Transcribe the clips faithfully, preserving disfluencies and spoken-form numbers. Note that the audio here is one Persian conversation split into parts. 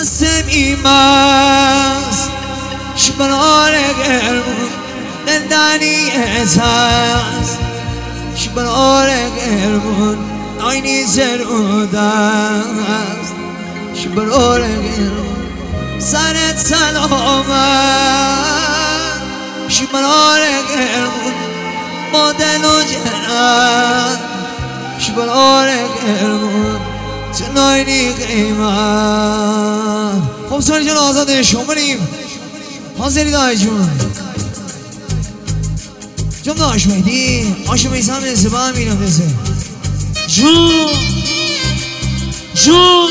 مستم ایماز شبرار گرمون دندانی ازاز شبرار گرمون آینی زروداز شبرار گرمون سرت سلامت شبرار گرمون با دل و جنان شبرار گرمون چناینی قیمت. خب ساری جان آزاده شما بریم حاضری دای جون جون داشت مهدی آشو میسم نسه با هم اینم نسه جون جون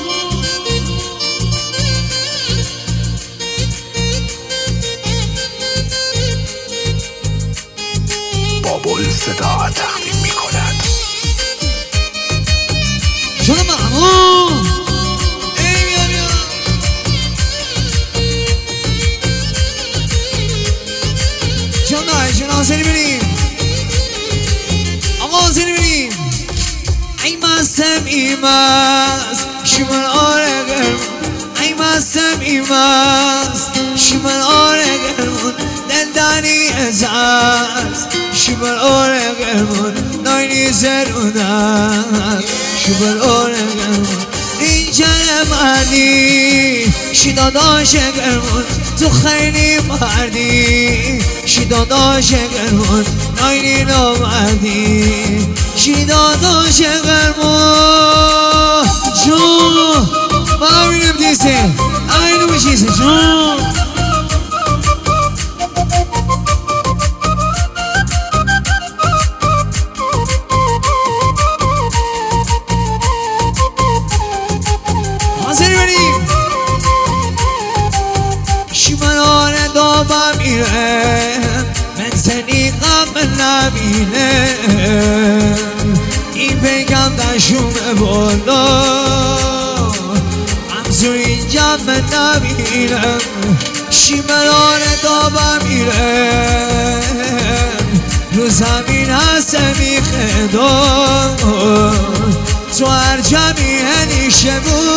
بابل صدا تقدیم می کند جون محمود ای بیا بیا جون داشت جون حاضری بریم آقا حاضری بریم ای مستم ایماز شمال آره گرمون ای مستم ایماز شمال آره گرمون دلدانی ازاز شمال آره گرمون ناینی زرونن شمال آره گرمون اینجا مردی شیدا داشت گرمون تو خیلی مردی شیدا داشت گرمون ناینی نامردی شیدا داشت گرمون جون با همینم دیسه اینو بشیسه جون حاضری بریم شمران دابم میره من سنی غم نبینه این بگم دشوم بالا همزو اینجا من نبینم شمران دابم میره رو زمین هست میخدم تو هر جمعیه نیشه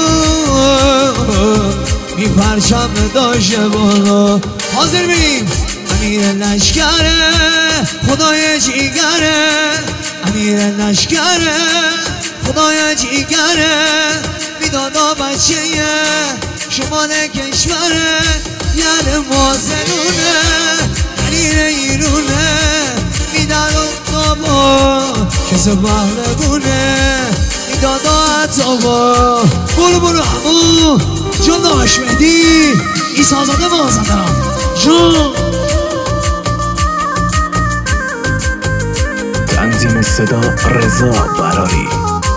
بود می پرچم داشته بالا حاضر بریم امیر لشکره خدای جیگره امیر لشکره خدای جیگره میدادا بچه شمال کشوره یاد مازنونه امیر ایرونه میدار بابا کس بغلبونه میدادا عطابا برو برو همون جون داشت مهدی ایسا زاده مازندران جون تنظیم صدا رضا براری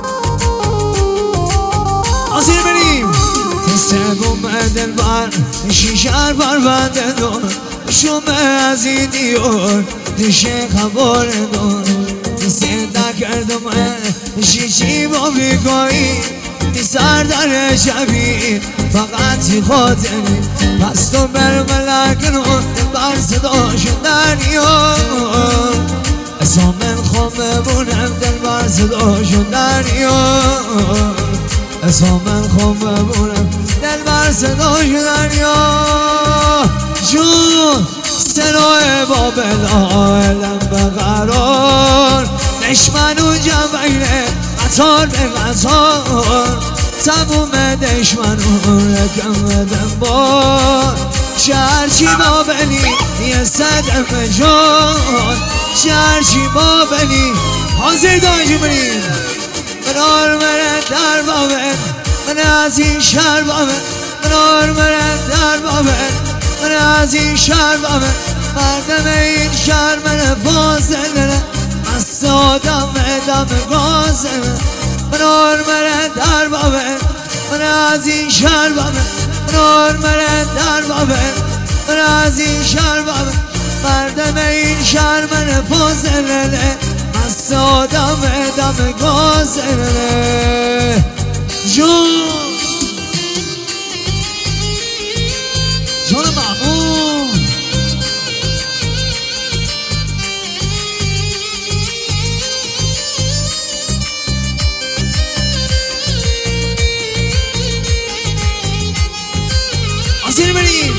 حاضر بریم تستگم دل بر شیشر بر بنده دار شمه از این دیار دشه خبار دار سیده کردم شیشی با بیگاهی سر در شبی فقط خاطری پس تو بر ملک رو بر صدا شدنیار اسامن خواب ببونم دل بر صدا شدنیار اسامن خواب ببونم دل بر صدا شدنیار جون سرای بابل آلم بقرار دشمن و جمعینه قطار به قطار تموم دشمن و رکم بدن بار شهرچی ما بلی یه صدم جان شهرچی ما بلی حاضر داشتی بریم منار مرد در بابه من از این شهر بابه منار مرد در بابه من از این شهر بابه مردم این شهر من فاصله مست آدم دم گازه منار مرد در بابه من از این شهر بابه منار مرد در بابه من از این شهر بابه مردم این شهر من فاصله مست آدم دم گازه جون جون محمود سیر بریم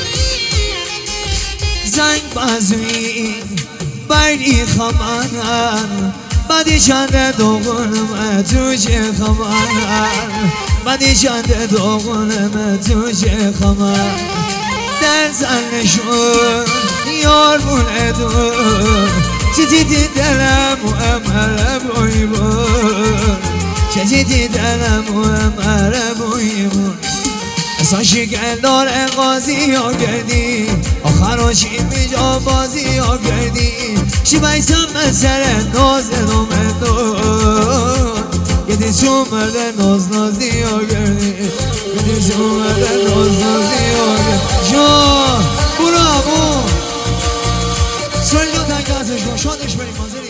زنگ بازوی بینی خمانن بدی چند دوغنم تو چه خمان بدی چند دوغنم تو چه خمان در زنشون یار بوندون چیزی دیدنم و امر بوی بون چیزی دیدنم و امر بوی بون اصلا شکندار قاضی ها کردی آخر چی میجا بازی ها کردی شی بیسم مثل ناز نامدون یدی تو مرد ناز نازی ها کردی یدی تو مرد ناز نازی ها کردی جان برو امون سوال دو تنگ ازش کن شادش بریم